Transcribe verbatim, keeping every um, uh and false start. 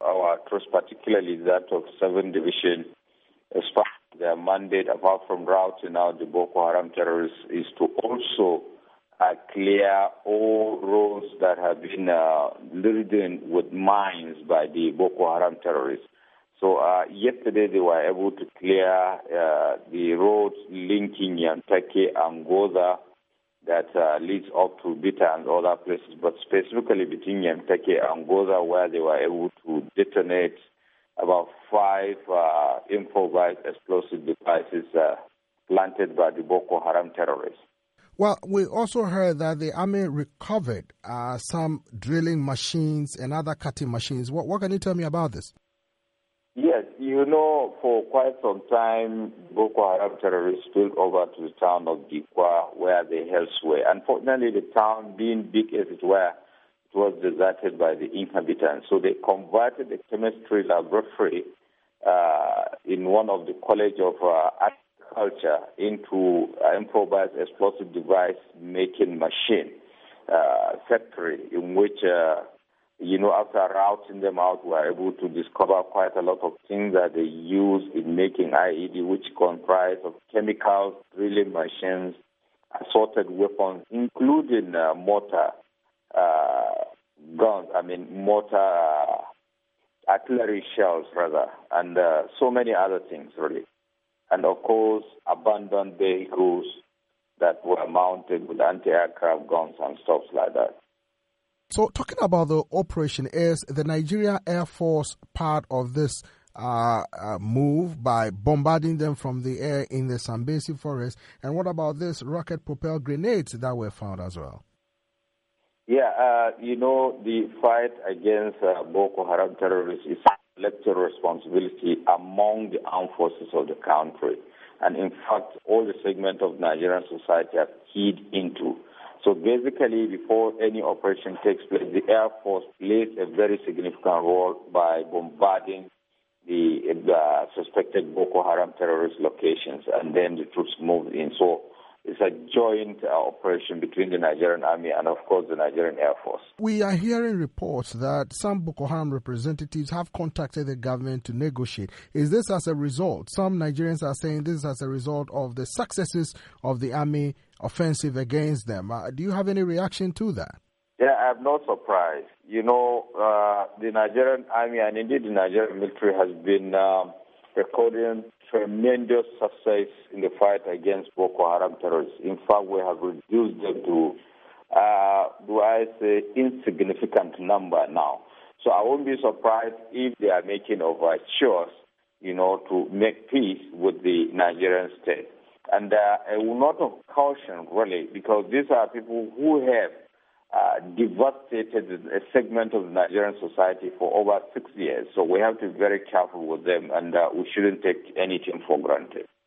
our troops, particularly that of seventh Division, as far as their mandate, apart from routing out the Boko Haram terrorists, is to also uh, clear all roads that have been uh, laden with mines by the Boko Haram terrorists. So uh, yesterday they were able to clear uh, the roads linking Yantake and Goza that uh, leads up to Bita and other places, but specifically between Yantake and Goza, where they were able to detonate about five uh, improvised explosive devices uh, planted by the Boko Haram terrorists. Well, we also heard that the army recovered uh, some drilling machines and other cutting machines. What, what can you tell me about this? Yes, you know, for quite some time, Boko Haram terrorists spilled over to the town of Dikwa, where they held sway. Unfortunately, the town, being big as it were, it was deserted by the inhabitants. So they converted the chemistry laboratory uh, in one of the College of uh, Agriculture into an improvised explosive device making machine uh, factory, in which uh, You know, after routing them out, we were able to discover quite a lot of things that they use in making I E D, which comprise of chemicals, drilling machines, assorted weapons, including uh, mortar uh, guns, I mean mortar uh, artillery shells, rather, and uh, so many other things, really. And, of course, abandoned vehicles that were mounted with anti-aircraft guns and stuff like that. So talking about the operation, is the Nigeria Air Force part of this uh, uh, move by bombarding them from the air in the Sambesi forest? And what about this rocket-propelled grenades that were found as well? Yeah, uh, you know, the fight against uh, Boko Haram terrorists is a collective responsibility among the armed forces of the country. And in fact, all the segments of Nigerian society have keyed into. So basically, before any operation takes place, the Air Force plays a very significant role by bombarding the uh, suspected Boko Haram terrorist locations, and then the troops move in. So it's a joint uh, operation between the Nigerian Army and, of course, the Nigerian Air Force. We are hearing reports that some Boko Haram representatives have contacted the government to negotiate. Is this as a result? Some Nigerians are saying this is as a result of the successes of the army offensive against them. Uh, do you have any reaction to that? Yeah, I'm not surprised. You know, uh, the Nigerian Army and indeed the Nigerian military has been um, recording tremendous success in the fight against Boko Haram terrorists. In fact, we have reduced them to, uh, do I say, insignificant number now. So I won't be surprised if they are making overtures, you know, to make peace with the Nigerian state. And uh, a lot of caution, really, because these are people who have uh, devastated a segment of the Nigerian society for over six years. So we have to be very careful with them, and uh, we shouldn't take anything for granted.